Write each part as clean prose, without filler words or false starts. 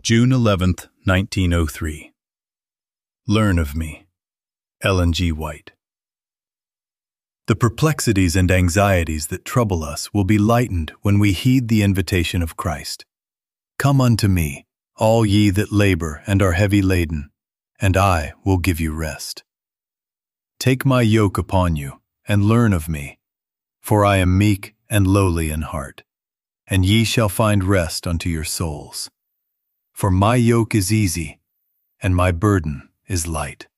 June 11th, 1903. Learn of me. Ellen G. White. The perplexities and anxieties that trouble us will be lightened when we heed the invitation of Christ. Come unto me, all ye that labor and are heavy laden, and I will give you rest. Take my yoke upon you, and learn of me, for I am meek and lowly in heart, and ye shall find rest unto your souls. For my yoke is easy, and my burden is light.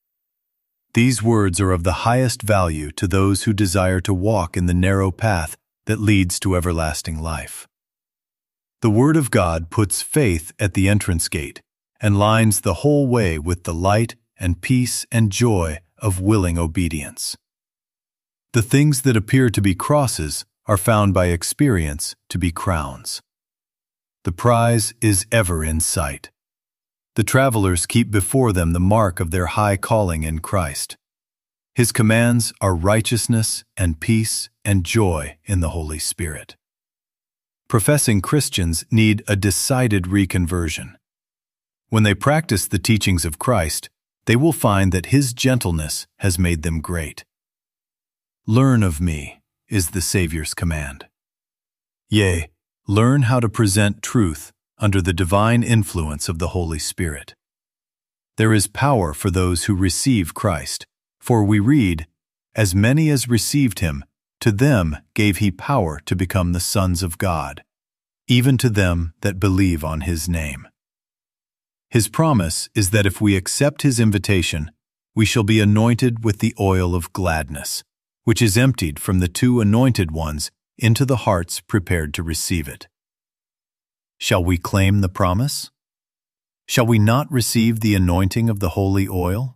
These words are of the highest value to those who desire to walk in the narrow path that leads to everlasting life. The Word of God puts faith at the entrance gate and lines the whole way with the light and peace and joy of willing obedience. The things that appear to be crosses are found by experience to be crowns. The prize is ever in sight. The travelers keep before them the mark of their high calling in Christ. His commands are righteousness and peace and joy in the Holy Spirit. Professing Christians need a decided reconversion. When they practice the teachings of Christ, they will find that His gentleness has made them great. Learn of me is the Savior's command. Yea, learn how to present truth under the divine influence of the Holy Spirit. There is power for those who receive Christ, for we read, "As many as received Him, to them gave He power to become the sons of God, even to them that believe on His name." His promise is that if we accept His invitation, we shall be anointed with the oil of gladness, which is emptied from the two anointed ones into the hearts prepared to receive it. Shall we claim the promise? Shall we not receive the anointing of the holy oil?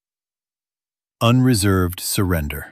Unreserved surrender.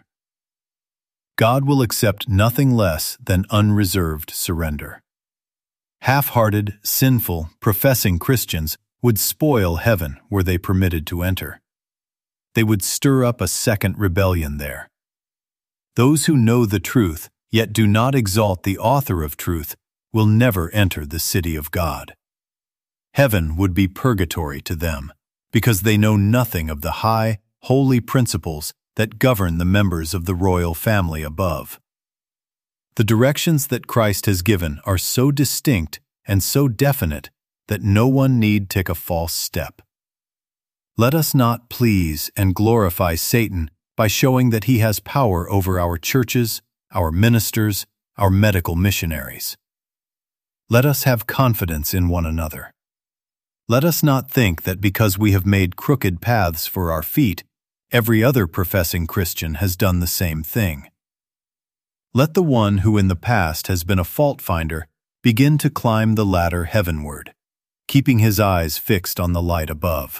God will accept nothing less than unreserved surrender. Half-hearted, sinful, professing Christians would spoil heaven were they permitted to enter. They would stir up a second rebellion there. Those who know the truth, yet do not exalt the author of truth, will never enter the city of God. Heaven would be purgatory to them, because they know nothing of the high, holy principles that govern the members of the royal family above. The directions that Christ has given are so distinct and so definite that no one need take a false step. Let us not please and glorify Satan by showing that he has power over our churches, our ministers, our medical missionaries. Let us have confidence in one another. Let us not think that because we have made crooked paths for our feet, every other professing Christian has done the same thing. Let the one who in the past has been a fault finder begin to climb the ladder heavenward, keeping his eyes fixed on the light above.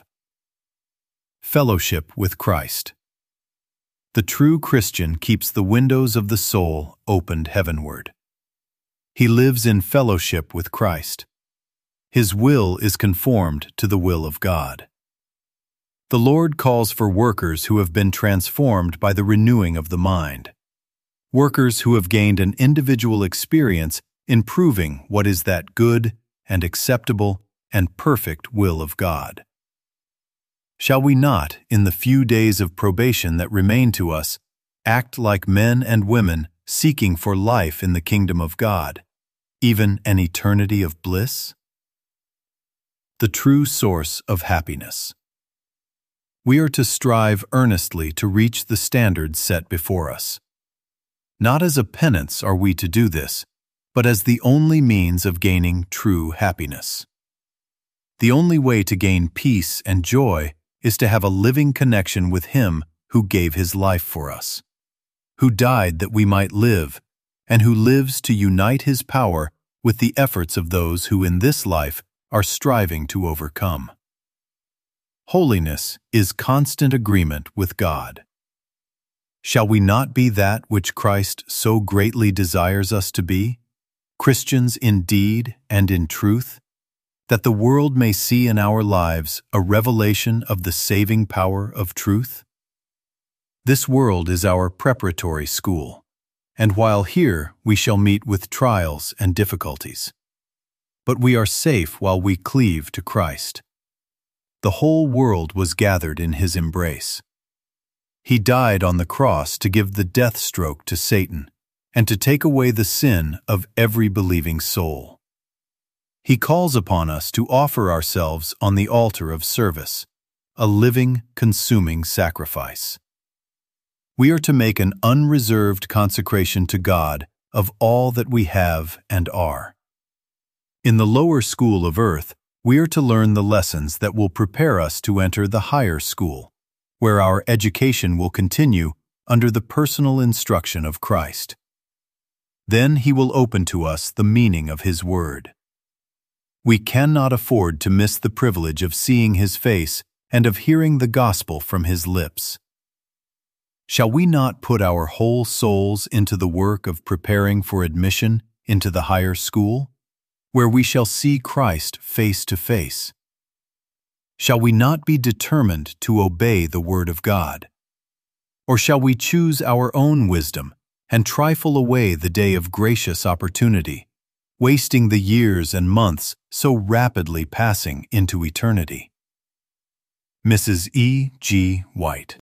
Fellowship with Christ. The true Christian keeps the windows of the soul opened heavenward. He lives in fellowship with Christ. His will is conformed to the will of God. The Lord calls for workers who have been transformed by the renewing of the mind, workers who have gained an individual experience in proving what is that good and acceptable and perfect will of God. Shall we not, in the few days of probation that remain to us, act like men and women seeking for life in the kingdom of God, even an eternity of bliss? The true source of happiness. We are to strive earnestly to reach the standards set before us. Not as a penance are we to do this, but as the only means of gaining true happiness. The only way to gain peace and joy is to have a living connection with Him who gave His life for us, who died that we might live, and who lives to unite His power with the efforts of those who in this life are striving to overcome. Holiness is constant agreement with God. Shall we not be that which Christ so greatly desires us to be, Christians in deed and in truth, that the world may see in our lives a revelation of the saving power of truth? This world is our preparatory school, and while here we shall meet with trials and difficulties. but we are safe while we cleave to Christ. The whole world was gathered in his embrace. He died on the cross to give the death stroke to Satan and to take away the sin of every believing soul. He calls upon us to offer ourselves on the altar of service, a living, consuming sacrifice. We are to make an unreserved consecration to God of all that we have and are. In the lower school of earth, we are to learn the lessons that will prepare us to enter the higher school, where our education will continue under the personal instruction of Christ. Then he will open to us the meaning of his word. We cannot afford to miss the privilege of seeing his face and of hearing the gospel from his lips. Shall we not put our whole souls into the work of preparing for admission into the higher school, where we shall see Christ face to face? Shall we not be determined to obey the word of God? Or shall we choose our own wisdom and trifle away the day of gracious opportunity, wasting the years and months so rapidly passing into eternity? Mrs. E. G. White.